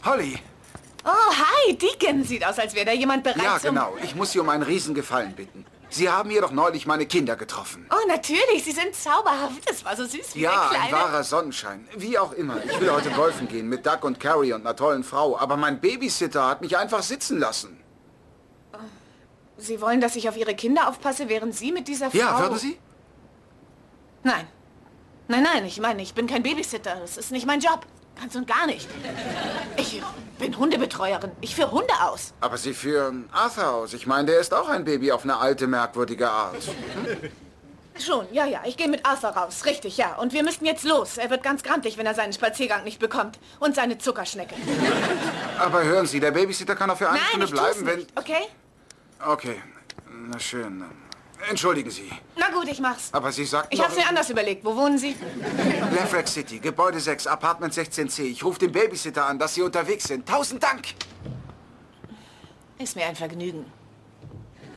Holly. Oh, hi, Deacon. Sieht aus, als wäre da jemand bereit Ja, zum... genau. Ich muss Sie um einen Riesengefallen bitten. Sie haben hier doch neulich meine Kinder getroffen. Oh, natürlich. Sie sind zauberhaft. Das war so süß wie Ja, der ein Kleine. wahrer Sonnenschein. Wie auch immer. Ich will heute golfen gehen mit Doug und Carrie und einer tollen Frau. Aber mein Babysitter hat mich einfach sitzen lassen. Sie wollen, dass ich auf Ihre Kinder aufpasse, während Sie mit dieser Frau... Ja, würden Sie? Nein. Nein, ich meine, ich bin kein Babysitter. Das ist nicht mein Job. Ganz und gar nicht. Ich bin Hundebetreuerin. Ich führe Hunde aus. Aber Sie führen Arthur aus. Ich meine, der ist auch ein Baby auf eine alte, merkwürdige Art. Schon, ja. Ich gehe mit Arthur raus. Richtig, ja. Und wir müssen jetzt los. Er wird ganz grantig, wenn er seinen Spaziergang nicht bekommt. Und seine Zuckerschnecke. Aber hören Sie, der Babysitter kann auch für eine Stunde bleiben, wenn... nicht, okay? Okay, na schön. Entschuldigen Sie. Na gut, ich mach's. Aber Sie sagten Ich hab's mir anders überlegt. Wo wohnen Sie? Laverack City, Gebäude 6, Apartment 16C. Ich rufe den Babysitter an, dass Sie unterwegs sind. 1000 Dank! Ist mir ein Vergnügen.